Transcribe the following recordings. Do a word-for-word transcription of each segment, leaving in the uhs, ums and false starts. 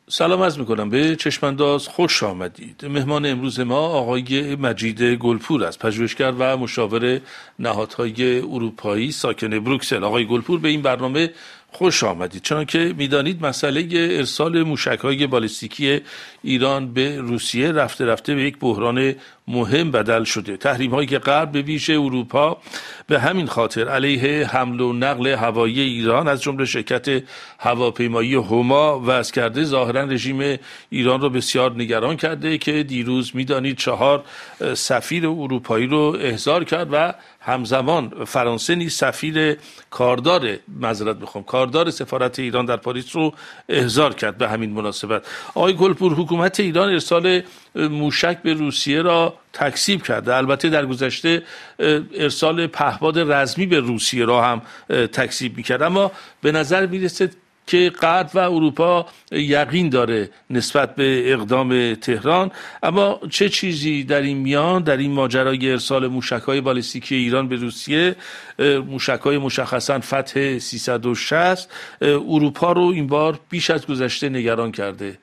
سلام عرض میکنم به چشمانداز، خوش آمدید. مهمان امروز ما آقای مجید گلپور است، پژوهشگر و مشاور نهادهای اروپایی ساکن بروکسل. آقای گلپور، به این برنامه خوش آمدید. چنانکه میدانید مسئله ارسال موشک‌های بالستیکی ایران به روسیه رفته رفته به یک بحران مهم بدل شده. تحریم‌هایی که غرب به ویژه اروپا به همین خاطر علیه حمل و نقل هوایی ایران از جمله شرکت هواپیمایی هما وضع کرده، ظاهراً رژیم ایران رو بسیار نگران کرده که دیروز میدانید چهار سفیر اروپایی رو احضار کرد و همزمان فرانسه نیز سفیر کاردار معذرت میخوام کاردار سفارت ایران در پاریس رو احضار کرد. به همین مناسبت آقای گلپور، حکومت ایران ارسال موشک به روسیه را تکذیب کرده. البته در گذشته ارسال پهپاد رزمی به روسیه را هم تکذیب میکرد، اما به نظر میرسه که غرب و اروپا یقین داره نسبت به اقدام تهران. اما چه چیزی در این میان، در این ماجرای ارسال موشک‌های بالستیکی ایران به روسیه، موشک‌های مشخصاً فتح سیصد و شصت، اروپا رو این بار بیش از گذشته نگران کرده؟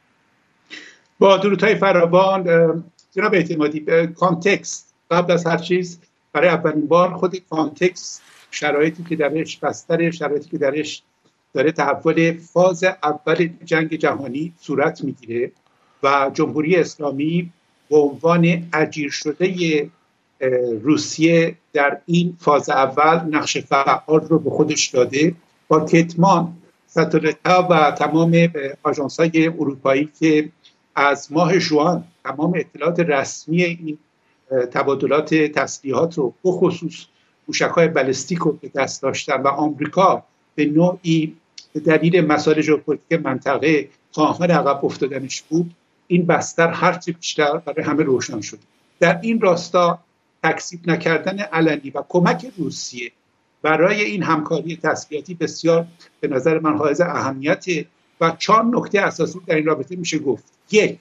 با درودهای فراوان جناب اعتمادی، کانتکست قبل از هر چیز، برای اولین بار خود کانتکست، شرایطی که درش بستر شرایطی که درش داره تحول فاز اول جنگ جهانی صورت میگیره و جمهوری اسلامی به عنوان اجیر شده روسیه در این فاز اول نقش فعال رو به خودش داده. با کتمان ساتلتا و تمام آژانس‌های اروپایی که از ماه ژوئن تمام اطلاعات رسمی این تبادلات تسلیحات رو به خصوص موشک‌های بالستیک رو به دست داشتن و آمریکا به نوعی به دلیل مسائل ژئوپلیتیک منطقه خواهان عقب افتادنش بود، این بستر هرچه بیشتر برای همه روشن شد. در این راستا تکذیب نکردن علنی و کمک روسیه برای این همکاری تسلیحاتی بسیار به نظر من حائز اهمیت و چهار نکته اساسی در این رابطه میشه گفت. یک،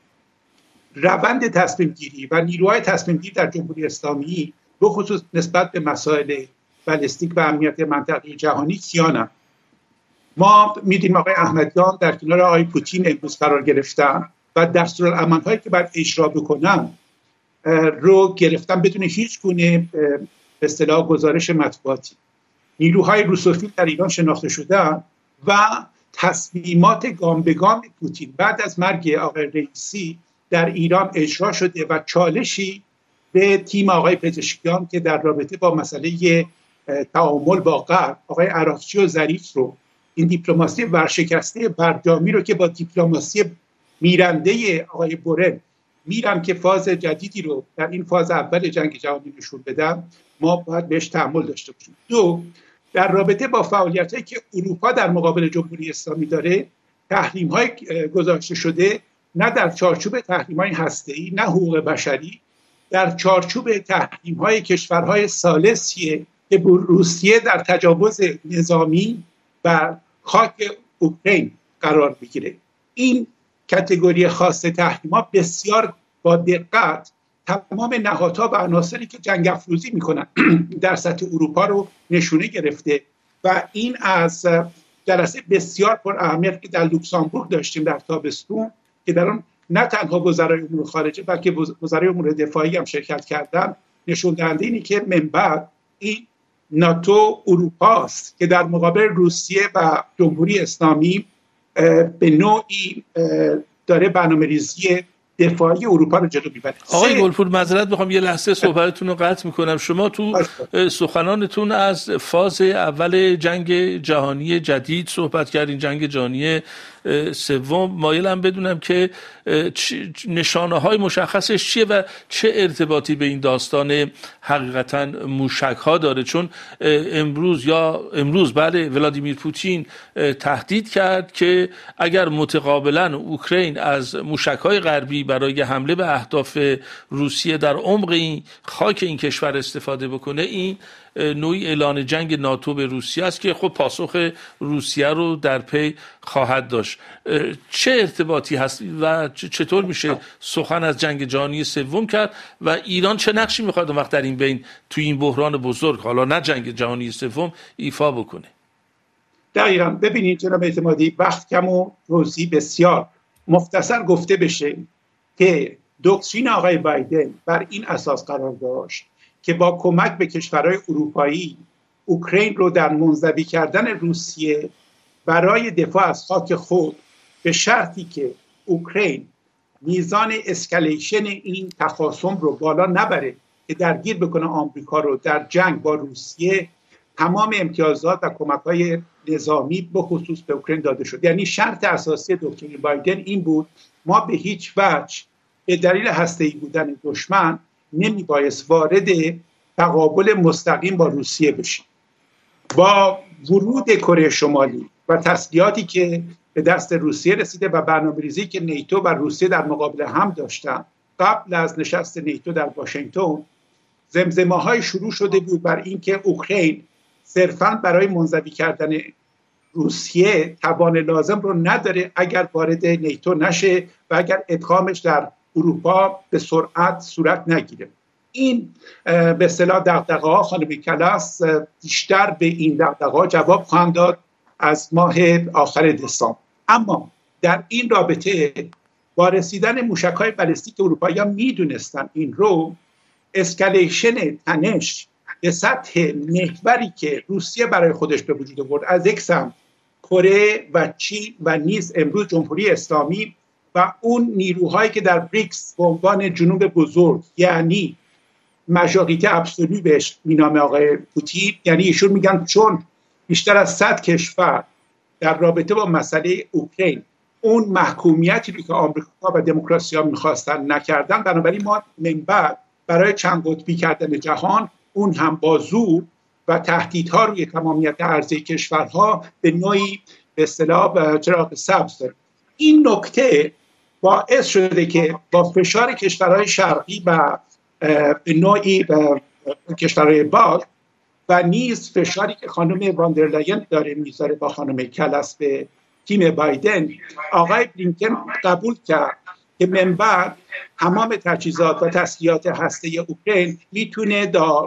روند تصمیم گیری و نیروهای تصمیم گیری در جمهوری اسلامی به خصوص نسبت به مسائل بالستیک و امنیت منطقه جهانی کیانم. ما میدیم آقای احمدیان در کنار آقای پوتین امروز قرار گرفتن و دستورالعمل‌هایی که باید اجرا بکنن رو گرفتن بدون هیچ گونه به اصطلاح گزارش مطبوعاتی. نیروهای روسوفیل در ایران شناخته شدن و تصمیمات گام به گام پوتین بعد از مرگ آقای رئیسی در ایران اجرا شده و چالشی به تیم آقای پزشکیان که در رابطه با مسئله تعامل با غرب، آقای عراقچی و ظریف رو، این دیپلماسی ورشکسته برجامی رو که با دیپلماسی میرنده آقای بورل میرم که فاز جدیدی رو در این فاز اول جنگ جهانی نشون بدم، ما باید بهش تحمل داشته باشیم. دو، در رابطه با فعالیتایی که اروپا در مقابل جمهوری اسلامی داره، تحریم‌های گذاشته شده نه در چارچوب تحریم‌های هسته‌ای، نه حقوق بشری، در چارچوب تحریم‌های کشورهای ثالثیه که روسیه در تجاوز نظامی و خاک اوکراین قرار بگیره. این کاتگوری خاص تحریم‌ها بسیار با دقت تمام نهادها و عناصری که جنگ افروزی میکنن در سطح اروپا رو نشونه گرفته و این از جلسه بسیار پر اهمیت که در لوکزامبورگ داشتیم در تابستون که در اون نه تنها وزرای امور خارجه بلکه وزرای امور دفاعی هم شرکت کردن، نشون دهنده اینه که منبع این ناتو اروپا است که در مقابل روسیه و جمهوری اسلامی به نوعی داره برنامه‌ریزی دفاعی اروپا رو جلو میبره. آقای گلپور، معذرت میخوام یه لحظه صحبتتون رو قطع میکنم. شما تو سخنانتون از فاز اول جنگ جهانی جدید صحبت کردین، جنگ جهانی سوم. مایلم بدونم که نشانه های مشخصش چیه و چه ارتباطی به این داستان حقیقتا موشک ها داره، چون امروز یا امروز بله ولادیمیر پوتین تهدید کرد که اگر متقابلا اوکراین از موشک های غربی برای حمله به اهداف روسیه در عمق این خاک این کشور استفاده بکنه، این نوعی اعلان جنگ ناتو به روسیه است که خب پاسخ روسیه رو در پی خواهد داشت. چه ارتباطی هست و چطور میشه سخن از جنگ جهانی سوم کرد و ایران چه نقشی میخواد اون وقت در این بین توی این بحران بزرگ، حالا نه جنگ جهانی سوم، ایفا بکنه؟ دقیقاً. ببینید جناب اعتمادی، وقت کم و توضیح بسیار مختصر گفته بشه که دکترین آقای بایدن بر این اساس قرار داشت که با کمک به کشورهای اروپایی اوکراین رو در منزوی کردن روسیه برای دفاع از خاک خود، به شرطی که اوکراین میزان اسکالیشن این تخاصم رو بالا نبره که درگیر بکنه آمریکا رو در جنگ با روسیه، تمام امتیازات و کمک‌های نظامی به خصوص به اوکراین داده شد. یعنی شرط اساسی دکترین بایدن این بود ما به هیچ وجه به دلیل هسته‌ای بودن دشمن نمیبایست وارد تقابل مستقیم با روسیه بشیم. با ورود کره شمالی و تسلیحاتی که به دست روسیه رسیده و برنامه‌ریزی که نیتو و روسیه در مقابل هم داشتن قبل از نشست نیتو در واشنگتن، زمزمه‌های شروع شده بود بر اینکه اوکراین صرفاً برای منزوی کردن روسیه توان لازم رو نداره اگر وارد نیتو نشه و اگر ادغامش در اروپا به سرعت صورت نگیره. این به اصطلاح دغدغه‌ها خانم کلاس بیشتر به این دغدغه‌ها جواب خواهند داد از ماه آخر دسامبر. اما در این رابطه با رسیدن موشک‌های بالستیک اروپایی‌ها میدونستن این رو اسکالیشن تنش به سطح محوری که روسیه برای خودش به وجود آورد، از یک سمت کره و چین و نیز امروز جمهوری اسلامی و اون نیروهایی که در بریکس به عنوان جنوب بزرگ، یعنی ماژوریته ابسولو بهش مینامه آقای پوتین، یعنی ایشون میگن چون بیشتر از صد کشور در رابطه با مسئله اوکراین اون محکومیتی رو که آمریکا و دموکراسی ها میخواستن نکردن، بنابراین ما منبع برای چند قطبی کردن جهان، اون هم با زور و تهدیدها روی تمامیت ارضی کشورها به نوعی به اصطلاح چراغ سبز داریم. این نکته باعث شده که با فشار کشورهای شرقی و به نوعی کشورهای بالت و نیز فشاری که خانم واندرلاین داره میذاره با خانم کلاس به تیم بایدن، آقای بلینکن قبول کرد که من بعد تمام تجهیزات و تسلیحات هسته‌ای اوکراین میتونه در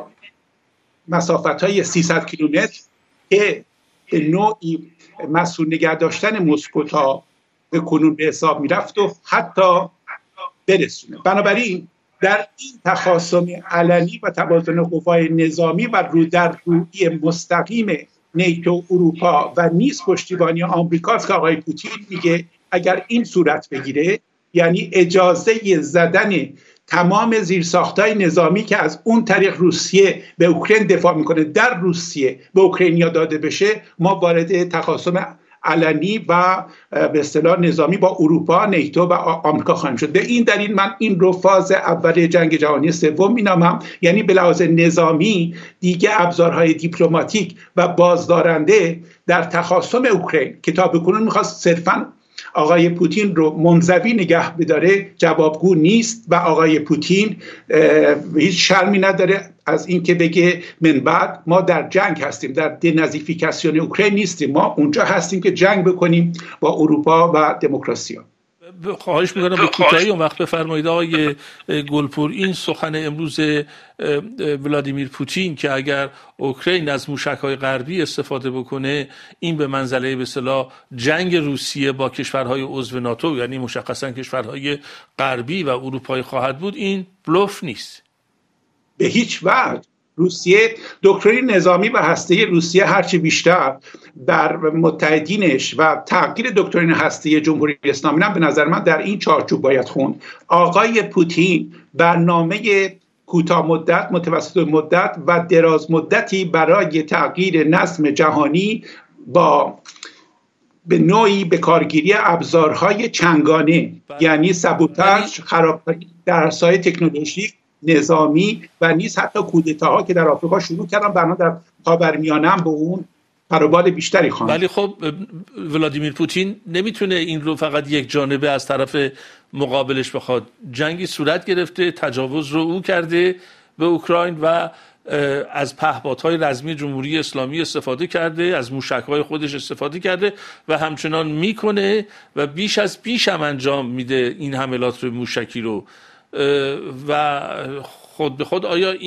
مسافت‌های سیصد کیلومتر که به نوعی مسئول نگه داشتن مسکو تا به کنون به حساب میرفت و حتی برسونه. بنابراین در این تخاصم علنی و توازن قوای نظامی و رو در روی مستقیم نیتو اروپا و نیز پشتیبانی آمریکاست که آقای پوتین میگه اگر این صورت بگیره، یعنی اجازه زدن تمام زیرساخت‌های نظامی که از اون طریق روسیه به اوکراین دفاع میکنه در روسیه به اوکراینیا داده بشه، ما وارد تخاصم علنی و به اصطلاح نظامی با اروپا، نیتو و آمریکا خواهیم شد. به این دلیل من این رو فاز اول جنگ جهانی سوم مینامم، یعنی به لحاظ نظامی دیگه ابزارهای دیپلماتیک و بازدارنده در تخاصم اوکراین که تا بکنون میخواست صرفاً آقای پوتین رو منزوی نگه بداره جوابگو نیست و آقای پوتین هیچ شرمی نداره از اینکه بگه من بعد ما در جنگ هستیم، در دنازیفیکاسیون اوکراین نیستیم، ما اونجا هستیم که جنگ بکنیم با اروپا و دموکراسی ها. خواهش میکنم به کوتاهی اون وقت بفرمایید آقای گلپور، این سخن امروز ولادیمیر پوتین که اگر اوکراین از موشک‌های غربی استفاده بکنه این به منزله به اصطلاح جنگ روسیه با کشورهای عضو ناتو، یعنی مشخصا کشورهای غربی و اروپایی خواهد بود، این بلوف نیست به هیچ وجه. روسیه دکترین نظامی و هسته‌ای روسیه هرچی بیشتر در متحدینش و تغییر دکترین هسته‌ای جمهوری اسلامی هم به نظر من در این چارچوب باید خوند. آقای پوتین برنامه کوتاه مدت، متوسط مدت و دراز مدتی برای تغییر نظم جهانی با به نوعی به کارگیری ابزارهای چنگانه، یعنی سابوتاژ، خرابکاری در عرصه‌های تکنولوژیک، نظامی و نیز حتی کودتاها که در آفریقا شروع کردن، بنا در خاورمیانه هم به اون پروبال بیشتری خواهند. ولی خب ولادیمیر پوتین نمیتونه این رو فقط یک جانبه از طرف مقابلش بخواد. جنگی صورت گرفته، تجاوز رو او کرده به اوکراین و از پهپادهای رزمی جمهوری اسلامی استفاده کرده، از موشک‌های خودش استفاده کرده و همچنان میکنه و بیش از بیش هم انجام میده این حملات رو موشکی رو. و خود به خود آیا این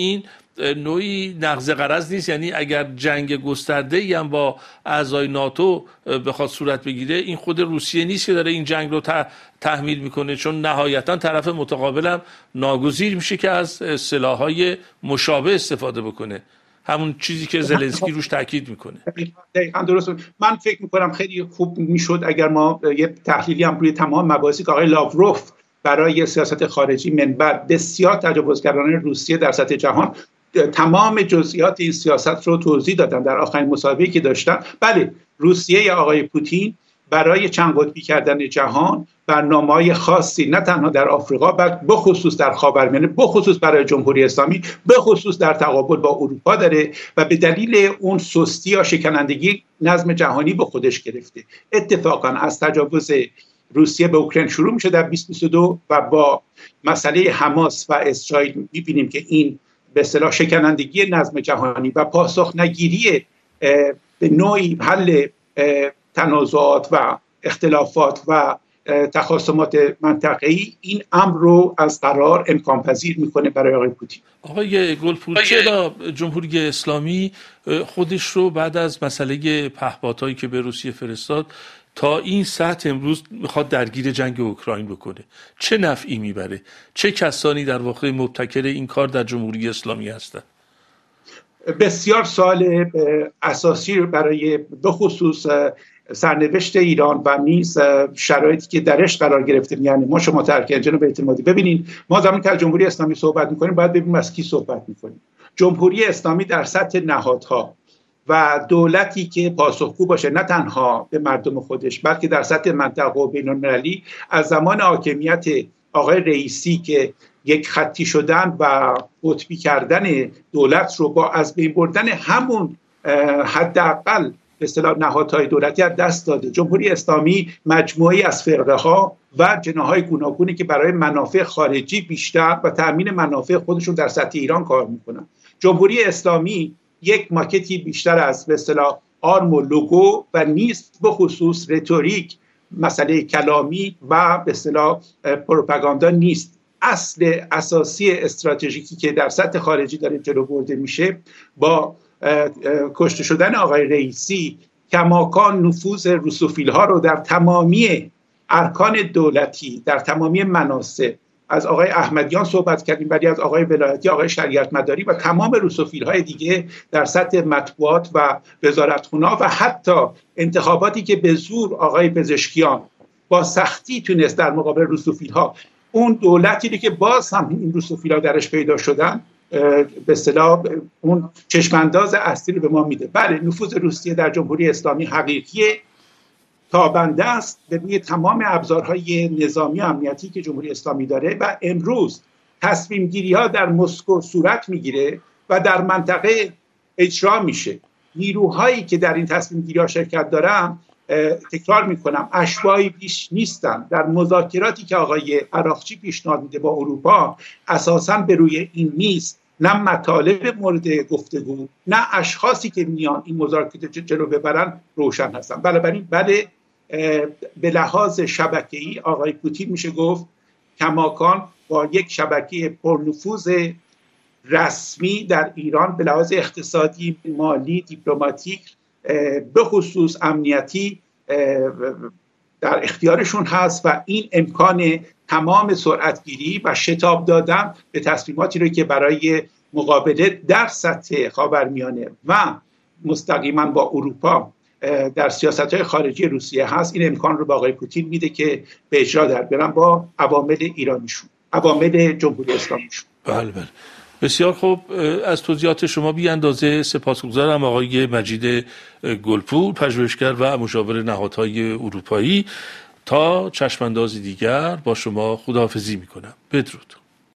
نوعی نقض غرض نیست؟ یعنی اگر جنگ گسترده‌ای هم با اعضای ناتو بخواد صورت بگیره، این خود روسیه نیست که داره این جنگ رو تحمیل میکنه، چون نهایتا طرف متقابلم ناگزیر میشه که از سلاح‌های مشابه استفاده بکنه، همون چیزی که زلنسکی روش تاکید میکنه. دقیقاً درست. من فکر میکنم خیلی خوب میشد اگر ما یه تحلیلی هم روی تمام مباحثی که آقای لاوروف برای سیاست خارجی منبع بسیار تجاوزگرانه روسیه در سطح جهان تمام جزئیات این سیاست رو توضیح دادن در آخرین مصاحبه‌ای که داشتن. بله، روسیه آقای پوتین برای چند قطبی کردن جهان برنامه‌های خاصی نه تنها در آفریقا بلکه بخصوص در خاورمیانه، بخصوص برای جمهوری اسلامی، بخصوص در تقابل با اروپا داره و به دلیل اون سستی یا شکنندگی نظم جهانی به خودش گرفته. اتفاقا از تجاوز روسیه به اوکراین شروع میشه در بیست بیست و دو و با مسئله حماس و اسرائیل میبینیم که این به اصطلاح شکنندگی نظم جهانی و پاسخ نگیری به نوعی حل تنازعات و اختلافات و تخاصمات منطقه‌ای این امر رو از قرار امکان پذیر میکنه برای آقای پوتین. آقای گلپور، چرا جمهوری اسلامی خودش رو بعد از مسئله پهپادهایی که به روسیه فرستاد تا این سطح امروز میخواد درگیر جنگ اوکراین بکنه؟ چه نفعی میبره؟ چه کسانی در واقع مبتکر این کار در جمهوری اسلامی هستند؟ بسیار سوال اساسی برای بخصوص سرنوشت ایران و نیز شرایطی که درش قرار گرفتیم. یعنی ما شما ترکیه جناب اعتمادی ببینید، ما زمانی که از جمهوری اسلامی صحبت میکنیم باید ببینیم از کی صحبت میکنیم. جمهوری اسلامی در سطح نهادها و دولتی که پاسخگو باشه نه تنها به مردم خودش بلکه در سطح منطقه و بین‌المللی، از زمان حاکمیت آقای رئیسی که یک خطی شدن و قطبی کردن دولت رو با از بین بردن همون حداقل به اصطلاح نهادهای دولتی از دست داده. جمهوری اسلامی مجموعه‌ای از فرقه‌ها و جناح‌های گوناگونی که برای منافع خارجی بیشتر و تامین منافع خودشون در سطح ایران کار میکنن. جمهوری اسلامی یک ماکتی بیشتر از به اصطلاح آرم و لوگو و نیست به خصوص رتوریک، مسئله کلامی و به اصطلاح پروپاگاندا نیست. اصل اساسی استراتژیکی که در سطح خارجی داره جلو برده میشه با کشته شدن آقای رئیسی کماکان نفوذ روسوفیل ها رو در تمامی ارکان دولتی، در تمامی مناصب، از آقای احمدیان صحبت کردیم ولی از آقای ولایتی، آقای شریعت مداری و تمام روسوفیل های دیگه در سطح مطبوعات و وزارتخونه‌ها و حتی انتخاباتی که به زور آقای پزشکیان با سختی تونست در مقابل روسوفیل ها، اون دولتی که باز هم این روسوفیل ها درش پیدا شدن به اصطلاح اون چشمانداز اصلی رو به ما میده. بله، نفوذ روسیه در جمهوری اسلامی حقیقیه، تابنده است به روی تمام ابزارهای نظامی و امنیتی که جمهوری اسلامی داره و امروز تصمیم گیری ها در مسکو صورت میگیره و در منطقه اجرا میشه. نیروهایی که در این تصمیم گیری ها شرکت دارن، تکرار میکنم، اشباهی بیش نیستن. در مذاکراتی که آقای عراقچی پیشنهاد میده با اروپا اساساً به روی این نیست، نه مطالب مورد گفتگو نه اشخاصی که میان این مذاکرات جلو ببرن روشن هستن. بنابراین بله، به لحاظ شبکه‌ای آقای پوتین میشه گفت کماکان با یک شبکه پرنفوذ رسمی در ایران به لحاظ اقتصادی، مالی، دیپلماتیک، به خصوص امنیتی در اختیارشون هست و این امکان تمام سرعتگیری و شتاب دادن به تصمیماتی رو که برای مقابله در سطح خاورمیانه و مستقیما با اروپا در سیاست‌های خارجی روسیه هست، این امکان رو به آقای پوتین میده که به اجرا در بیارن با عوامل ایرانیشون، عوامل جمهوری اسلامیشون. بله بله، بسیار خوب. از توضیحات شما بی اندازه سپاسگزارم آقای مجید گلپور، پژوهشگر و مشاور نهادهای اروپایی. تا چشماندازی دیگر با شما خداحافظی میکنم. بدرود.